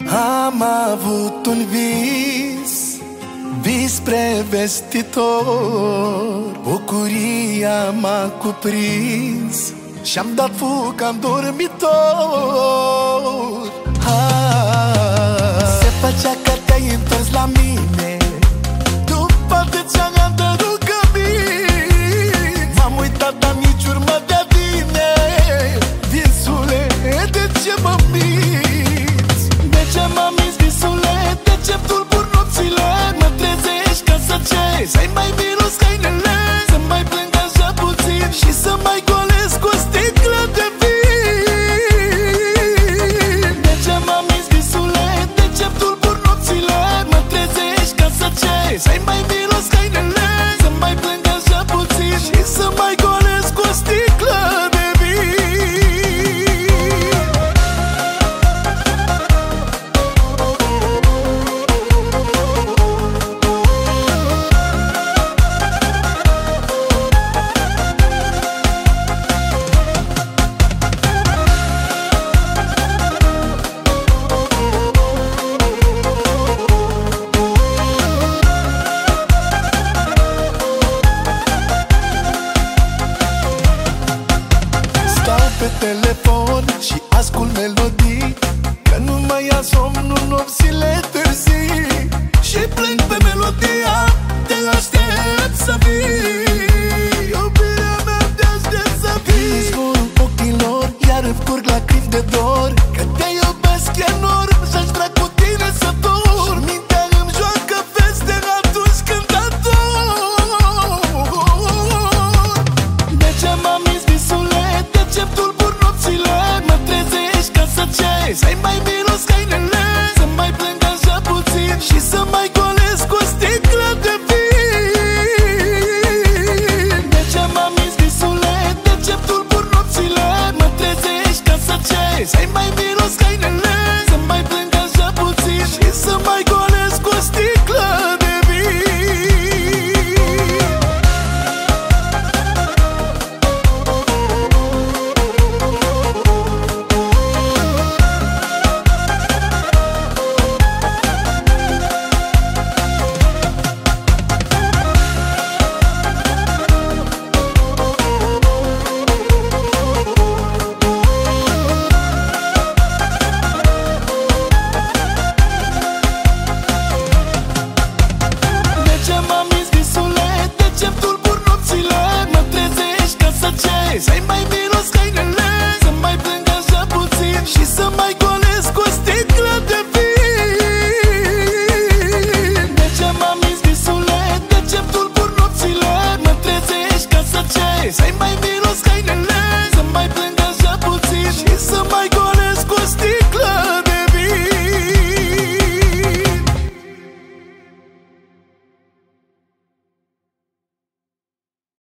Am avut un vis spre vestitor. Bucuria m-a cuprins și-am dat fuga în dormitor. Se făcea că te-ai întors la mine după atâția ani de rugăminți. M-am uitat, dar nici urmă de a vine. Visule, de ce mă minți? De ce mă minți, visule? De ce tulburi nopțile? Mă trezești ca să ceri să-i mai miros hainele, să mai plâng așa puțin și să mai golesc cu o sticlă de vin. De ce mă minți, visule? De ce tulburi nopțile? Mă trezești ca să ceri să-i mai miros hainele, să mai plâng așa puțin și să mai golesc cu o sticlă de vin. Pe telefon și ascult melodii, că nu mai ia somnul nopțile târzii. Și plâng pe melodia, te aștept să vii. Iubirea mea, te aștept să vii. Izvorul ochilor, iar îmi curg lacrimi de dor, că te iubesc enorm și-aș vrea cu tine să dorm. Mintea îmi joacă feste atunci când ador. De ce m-am minți, visule? De ce tulburi nopțile? Mă trezești ca să ceri să-i mai miros hainele, să mai plâng așa puțin și să mai golesc cu o sticlă de vin. De ce m-am minți, visule? De ce tulburi nopțile? Mă trezești ca să ceri să-i mai miros hainele, să mai plâng așa puțin și să mai golesc cu o sticlă de vin. Să-i mai miros hainele, să mai plâng așa puțin și să mai golesc cu o sticlă de vin. De ce m-am minți, visule? De ce tulburi nopțile? Mă trezești ca să ceri să-i mai miros hainele, să mai plâng așa puțin și să mai golesc cu o sticlă.